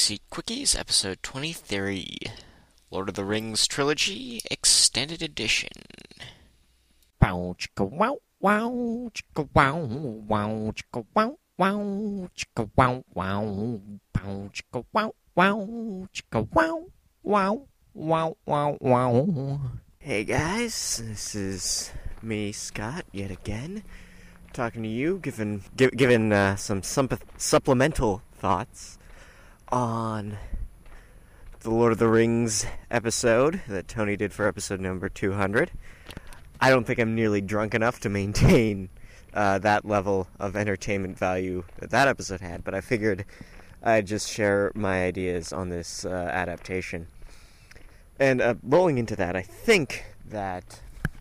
Backseat Quickies, episode 23, Lord of the Rings Trilogy, Extended Edition. Bow chicka wow wow chicka wow wow chicka wow wow chicka wow wow bow chicka wow wow chicka wow wow wow wow wow. Hey guys, this is me, Scott, yet again, talking to you, giving some supplemental thoughts on the Lord of the Rings episode that Tony did for episode number 200. I don't think I'm nearly drunk enough to maintain that level of entertainment value that episode had, but I figured I'd just share my ideas on this adaptation. And rolling into that, I think that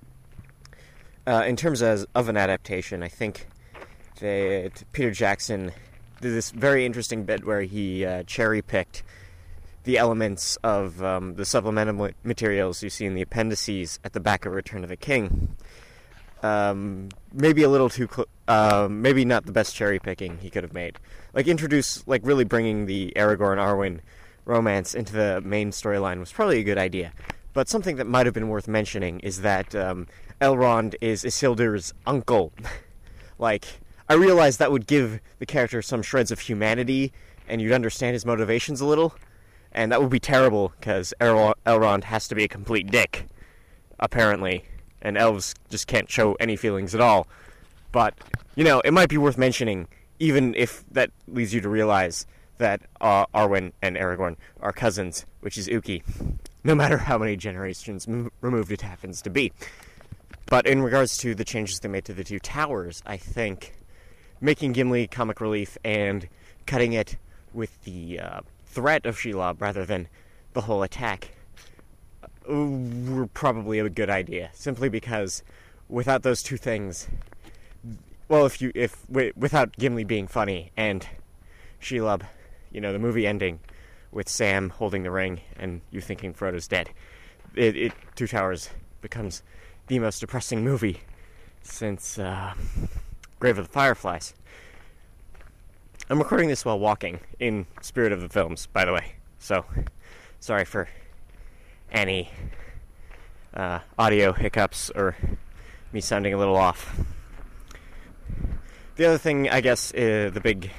in terms of an adaptation, I think that Peter Jackson did this very interesting bit where he cherry-picked the elements of the supplemental materials you see in the appendices at the back of Return of the King. Maybe a little too maybe not the best cherry-picking he could have made. Really bringing the Aragorn-Arwen romance into the main storyline was probably a good idea. But something that might have been worth mentioning is that Elrond is Isildur's uncle. I realized that would give the character some shreds of humanity, and you'd understand his motivations a little. And that would be terrible, because Elrond has to be a complete dick, apparently. And elves just can't show any feelings at all. But, it might be worth mentioning, even if that leads you to realize that Arwen and Aragorn are cousins, which is Uki, no matter how many generations removed it happens to be. But in regards to the changes they made to the two towers, I think making Gimli comic relief and cutting it with the threat of Shelob rather than the whole attack were probably a good idea. Simply because without those two things, without Gimli being funny and Shelob, the movie ending with Sam holding the ring and you thinking Frodo's dead, Two Towers becomes the most depressing movie since Grave of the Fireflies. I'm recording this while walking, in spirit of the films, by the way. So, sorry for any audio hiccups or me sounding a little off. The other thing, I guess, the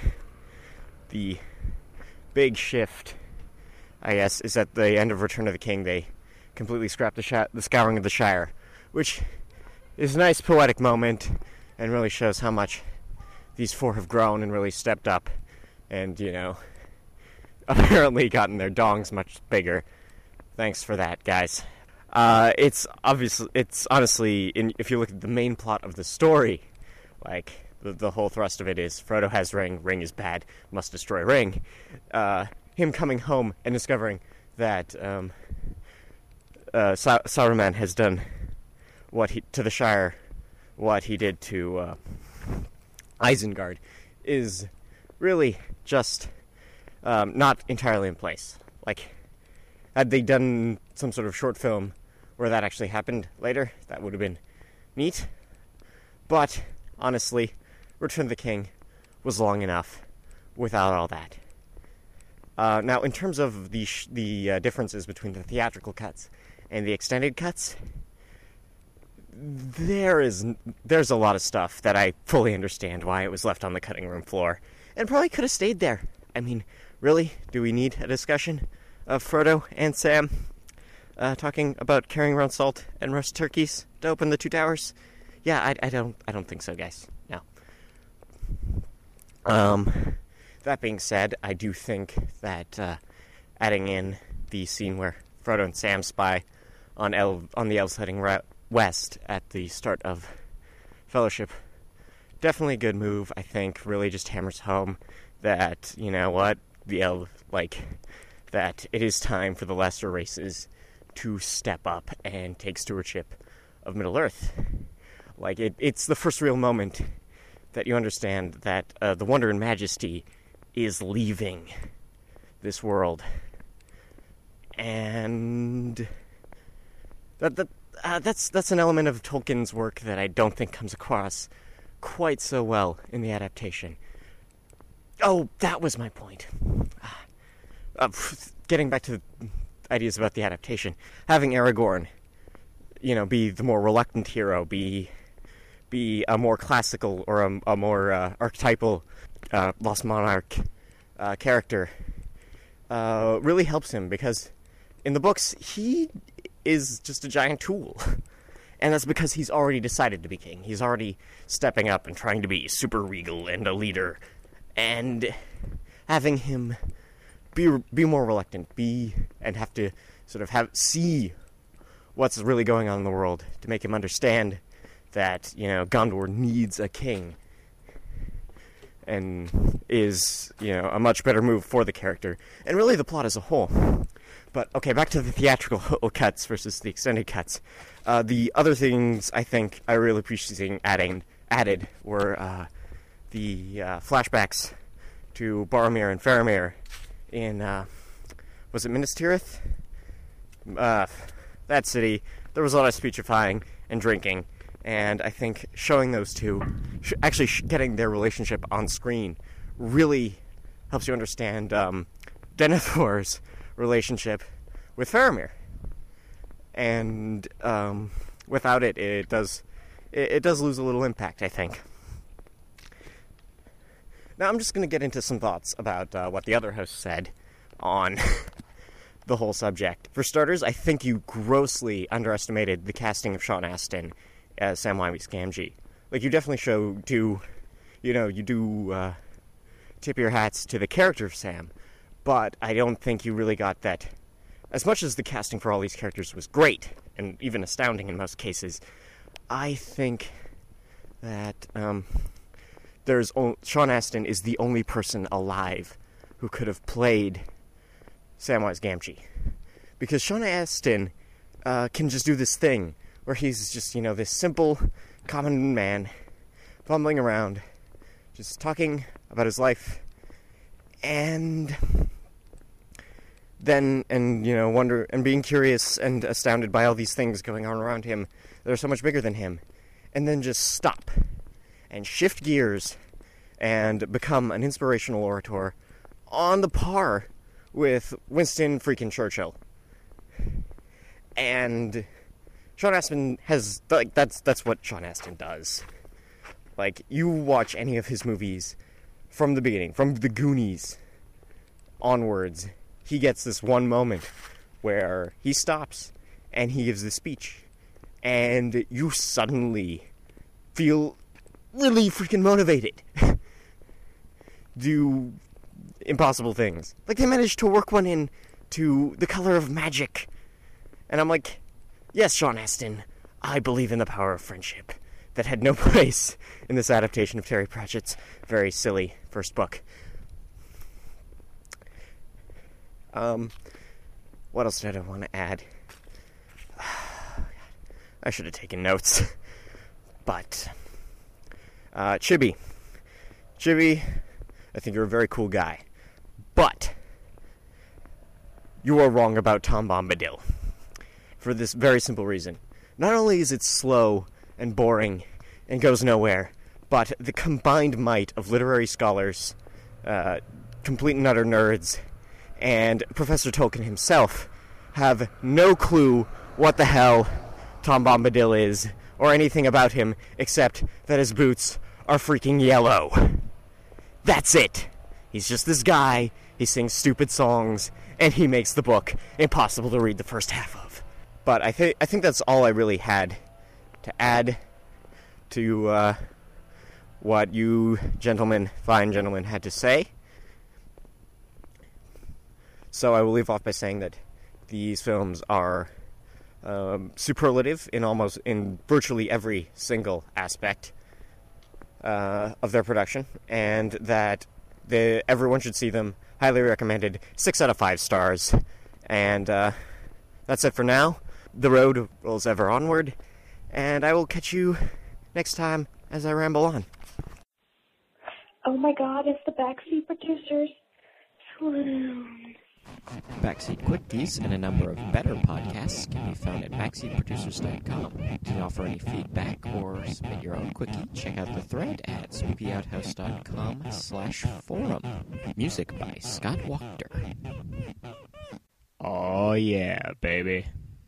big shift, I guess, is at the end of Return of the King, they completely scrapped the Scouring of the Shire, which is a nice poetic moment and really shows how much these four have grown and really stepped up and, apparently gotten their dongs much bigger. Thanks for that, guys. It's honestly, if you look at the main plot of the story, the whole thrust of it is Frodo has Ring is bad, must destroy Ring. Him coming home and discovering that Saruman has done to the Shire what he did to Isengard is really just not entirely in place. Had they done some sort of short film where that actually happened later, that would have been neat. But, honestly, Return of the King was long enough without all that. Now, in terms of the differences between the theatrical cuts and the extended cuts, there's a lot of stuff that I fully understand why it was left on the cutting room floor, and probably could have stayed there. I mean, really, do we need a discussion of Frodo and Sam talking about carrying around salt and roast turkeys to open the Two Towers? Yeah, I don't think so, guys. No. That being said, I do think that adding in the scene where Frodo and Sam spy on the elves heading west at the start of Fellowship, definitely a good move. I think really just hammers home that that it is time for the lesser races to step up and take stewardship of Middle Earth. It's the first real moment that you understand that the wonder and majesty is leaving this world, and that's an element of Tolkien's work that I don't think comes across quite so well in the adaptation. Oh, that was my point. getting back to ideas about the adaptation, having Aragorn, be the more reluctant hero, be a more classical or a more archetypal Lost Monarch character, really helps him, because in the books he is just a giant tool. And that's because he's already decided to be king. He's already stepping up and trying to be super regal and a leader. And having him be more reluctant, and have to sort of see what's really going on in the world to make him understand that, Gondor needs a king, and is, a much better move for the character, and really the plot as a whole. But, okay, back to the theatrical cuts versus the extended cuts. The other things I think I really appreciate added were the flashbacks to Boromir and Faramir in, was it Minas Tirith? That city. There was a lot of speechifying and drinking, and I think showing those two, actually getting their relationship on screen, really helps you understand Denethor's relationship with Faramir. And without it, it does lose a little impact, I think. Now I'm just going to get into some thoughts about what the other host said on the whole subject. For starters, I think you grossly underestimated the casting of Sean Astin as Samwise Gamgee. Like, you definitely do tip your hats to the character of Sam, but I don't think you really got that. As much as the casting for all these characters was great, and even astounding in most cases, I think that Sean Astin is the only person alive who could have played Samwise Gamgee. Because Sean Astin can just do this thing where he's just, this simple, common man, fumbling around, just talking about his life, and then, wonder, and being curious and astounded by all these things going on around him that are so much bigger than him, and then just stop, and shift gears, and become an inspirational orator on the par with Winston freaking Churchill. And Sean Astin has, that's what Sean Astin does. Like, you watch any of his movies from the beginning, from The Goonies onwards, he gets this one moment where he stops and he gives this speech, and you suddenly feel really freaking motivated. Do impossible things. Like, they managed to work one in to The Color of Magic. And I'm like, yes, Sean Astin, I believe in the power of friendship. That had no place in this adaptation of Terry Pratchett's very silly first book. What else did I want to add? I should have taken notes. But, Chibi, I think you're a very cool guy. But, you are wrong about Tom Bombadil. For this very simple reason. Not only is it slow and boring and goes nowhere, but the combined might of literary scholars, complete and utter nerds, and Professor Tolkien himself have no clue what the hell Tom Bombadil is, or anything about him, except that his boots are freaking yellow. That's it. He's just this guy, he sings stupid songs, and he makes the book impossible to read the first half of. But I think that's all I really had to add to what you fine gentlemen, had to say. So I will leave off by saying that these films are superlative in virtually every single aspect of their production, and that everyone should see them. Highly recommended. 6 out of 5 stars. And that's it for now. The road rolls ever onward, and I will catch you next time as I ramble on. Oh my God, it's the Backseat Producers. Swoon. Backseat Quickies and a number of better podcasts can be found at backseatproducers.com. To offer any feedback or submit your own quickie, check out the thread at spoopyouthouse.com/forum. Music by Scott Wachter. yeah, baby.